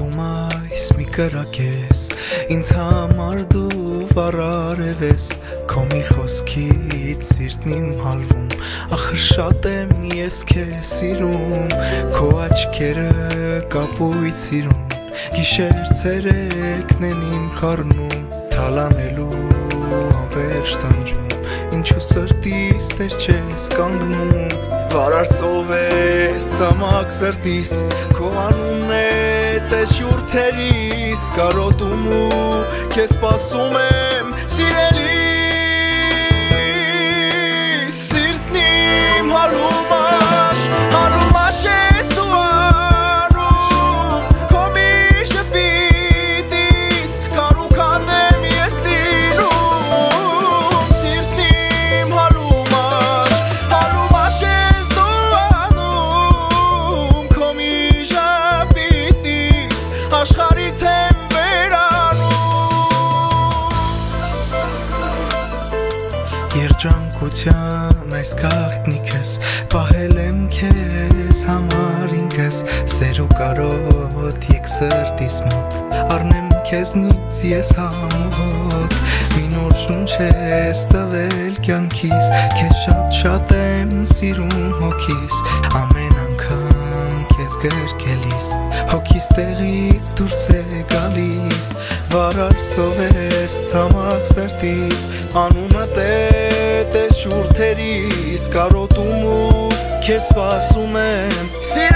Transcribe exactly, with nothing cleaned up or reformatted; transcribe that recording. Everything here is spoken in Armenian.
Հարում այս մի կրակ ես ինձ համար դու վարարև ես Քո մի խոսքից սիրտն իմ հալվում Ախր շատ եմ ես քեզ սիրում Քո աչքերը կապույտ սիրուն Գիշեր ցերեկն են իմ խառնում Թալանելու անվերջ տանջում Ինչու սրտիս տեր չես կանգնում Վարար ծով ես ծամակ սրտիս Քո անունն է տես շուրթերիս Կարոտում ու քեզ սպասում եմ սիրելիս Սիրտն իմ հալում աշ Հալում աշ ես դու անում Քո մի շպիտից Կարուքան եմ ես լինում Սիրտն իմ հալում աշ Հալում աշ ես դու անում Քո մի շպիտից Աշխարից եմ Երջանկության այս գաղտնիքս Պահել եմ քեզ համար ինքս Սեր ու կարոտ եկ սրտիս մոտ Առնեմ քեզնից ես համոտ Մի նոր շունչ ես տվել կյանքիս Քեզ շատ շատ եմ սիրում հոգիս Ամեն անգամ քեզ գրկելիս Հոգիս տեղից դուրս է գալիս Վարար ծով ես ցամաք սրտիս Անունդ է տես շուրթերիս Կարոտում ու քեզ սպասում եմ